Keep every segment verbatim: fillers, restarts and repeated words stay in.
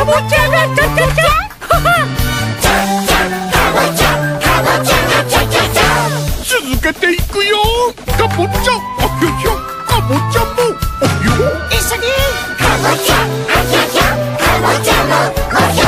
ぼちゃがチャチャチャ、続けていくよ。かぼちゃ、あひょひょ、かぼちゃもおひょ。一緒にかぼちゃ、あひょひょ、かぼちゃもおひょ。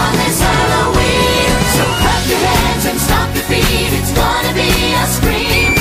It's gonna be a scream.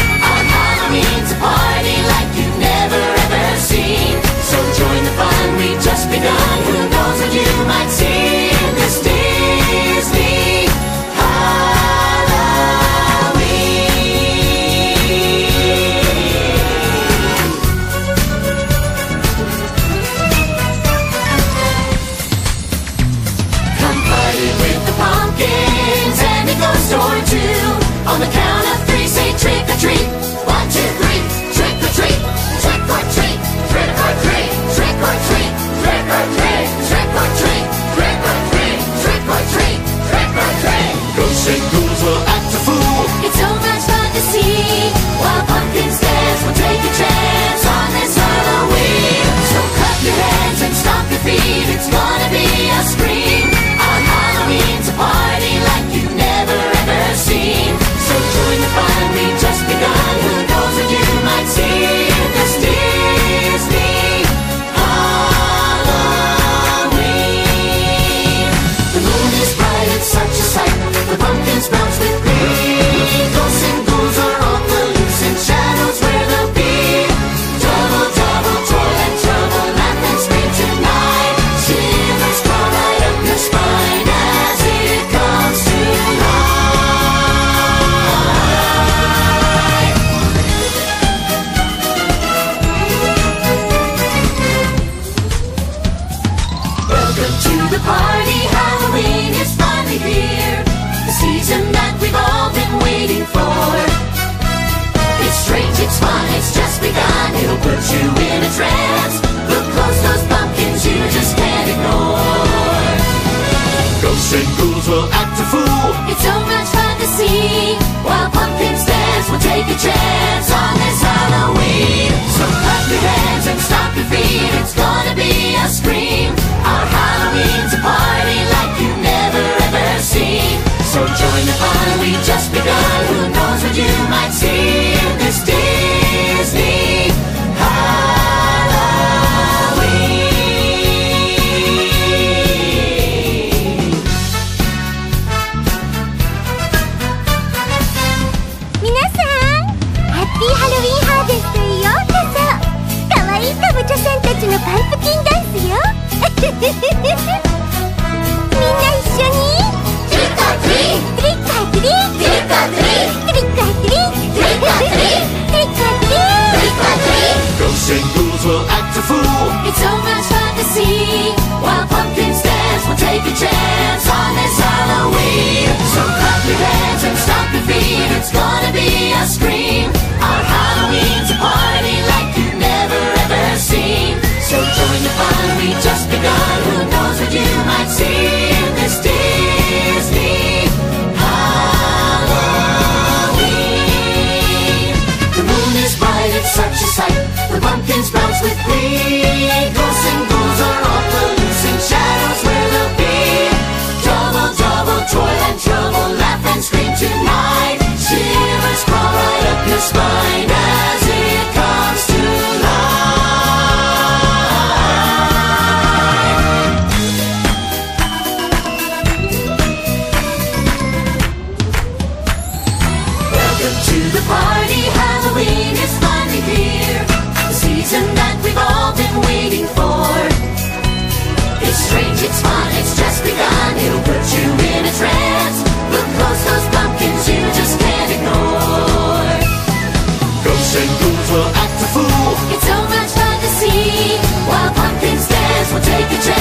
it's fun, it's just begun. It'll put you in a trance. Look close, those pumpkins you just can't ignore. Ghosts and ghouls will act a fool. It's so much fun to see. While pumpkins dance, we'll take a chance on this Halloween. So clap your hands and stomp your feet. It's gonna be a scream. Our Halloween's a party like you've never ever seen. So join the fun, we've just begun. Who knows what you might see in this Disney Halloween. 皆さん、ハッピーハロウィンハーベストへようこそ。かわいいかぼちゃさんたちのパンプキンダンスよ。みんな一緒にトリックオアトリート、 トリックアトリート、 トリックオアトリートリックアトリート、 トリックオアトリートリックアトリート、トリックアトリー Ghosts and ghouls will act a fool. It's so much fun to see. While pumpkins dance, we'll take a chance on this Halloween. So clap your hands and stomp your feet. It's gonna be a scream. Our Halloween's a party like you've never ever seen. So join the fun, we just begun. Who knows what you might see in this Disney Halloween. The moon is bright, it's such a sight. The pumpkins bounce with glee. Ghosts and ghouls are off the loose, and shadows where they'll be. Double, double, toil and trouble, laugh and scream tonight. Shivers crawl right up your spine as it comes to life. Welcome to the party, Halloween is finally here. The season that we've all been waiting for. It's strange, it's fun, it's just begun. It'll put you in a trance. Look close, those pumpkins you just can't ignore. Ghosts and ghouls will act a fool. It's so much fun to see. While pumpkins dance, we'll take a chance